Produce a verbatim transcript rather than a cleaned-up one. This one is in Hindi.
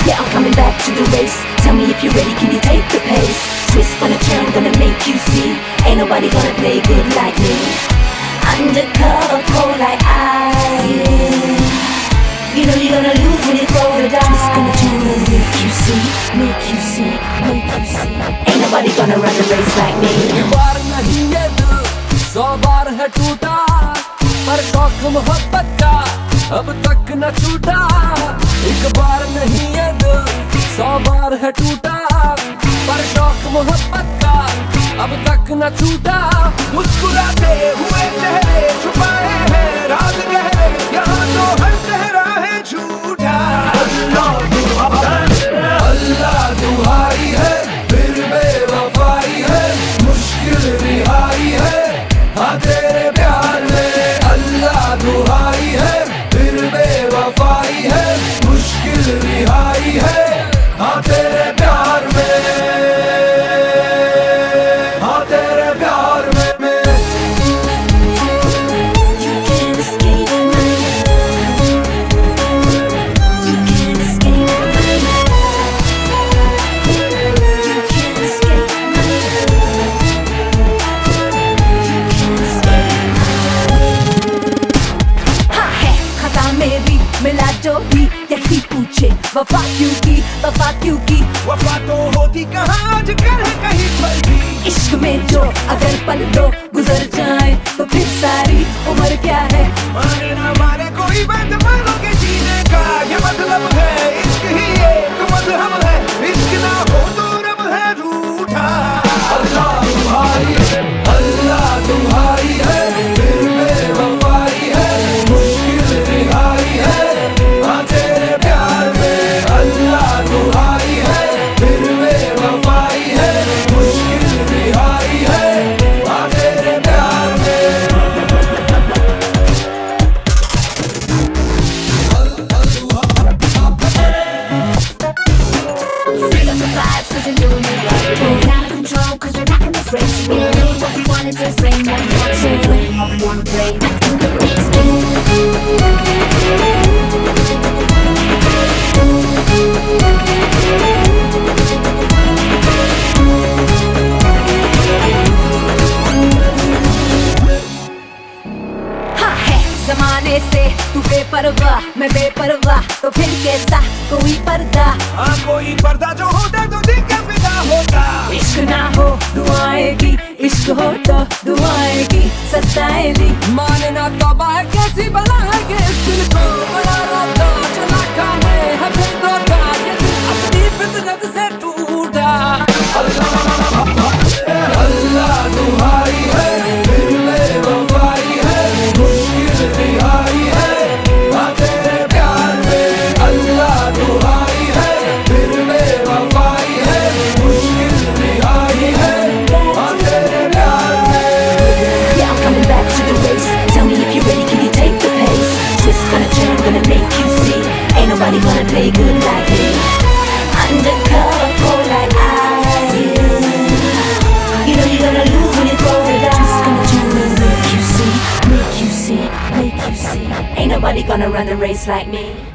Yeah, I'm coming back to the race. Tell me if you're ready, can you take the pace? Twist, gonna turn, gonna make you see. Ain't nobody gonna play good like me. Undercover, cold like ice. You know you're gonna lose when you throw the dice. Twist, gonna turn, gonna make you see. Make you see, make you see. Ain't nobody gonna run the race like me. एक बार नहीं ये दिल सौ बार है टूटा, पर शौक मोहब्बत का अब तक न छूटा। एक बार नहीं ये दिल सौ बार है टूटा, पर शौक मोहब्बत का अब तक न छूटा। मुस्कुराते हुए चेहरे छुपाए हैं राज गहरे, यहाँ तो हर चेहरा है झूठा। अल्लाह दुहाई अल्लाह दुहाई है, फिर बेवफाई है, मुश्किल रिहाई है हाँ तेरे प्यार में। अल्लाह दुहाई है, फिर बेवफाई है, मुश्किल रिहाई है हाँ तेरे प्यार में, हाँ तेरे प्यार में। You can't escape my love. You can't escape my love. You can't escape my love. You can't escape my love. हाँ है खता मेरी, मिला जो भी यही पूछे वफा क्यों की, वफा क्यों की। वफा तो होती कहाँ आजकल है कहीं पर भी। इश्क में जो अगर पल दो गुजर जाए तो फिर सारी उम्र क्या है। माने ना माने कोई बात मानोगे जीने का ये मतलब है। इश्क ही एक मजहब है, इश्क ना हो तो रब है रूठा। अल्लाह तुम्हारी है, अल्लाह तुम्हारी है, फिर बेवफाई है, मुश्किल रिहाई है हाँ तेरे प्यार में। अल्लाह तुम्हारी है, फिर बेवफाई है, मुश्किल रिहाई है हाँ तेरे प्यार में। Feel up the vibes cause you're doing it right. We're out of control cause we're back in this race. We did what we wanted to say, what we wanted to play, how we wanna play. Let's do the race. हाँ है जमाने से तू बेपरवाह, मैं बेपरवाह, तो फिर कैसा कोई पर्दा। हाँ कोई पर्दा जो होता तो दिल का फिदा होता। इश्क ना हो दुआएं की, इश्क हो तो दुआएं की सताएंगी। मानना तौबा है कैसी बला है कि इस दिल को बड़ा रोता चला खाने है फिर धोखा, ये दिल अपनी फितरत से टूटा। अल्लाह दुहाई है, फिर बेवफाई है, मुश्किल रिहाई है हाँ तेरे प्यार में। अल्लाह दुहाई है, फिर बेवफाई है, मुश्किल रिहाई है हाँ तेरे प्यार में। Yeah, I'm coming back to the race. Tell me if you're ready, can you take the pace? Twist, gonna turn, gonna make you see. Ain't nobody gonna play good like me. Undercover, cold like ice. You know you're gonna lose when you throw the dice. Twist, gonna turn, gonna make you see, make you see, make you see. Ain't nobody gonna run the race like me.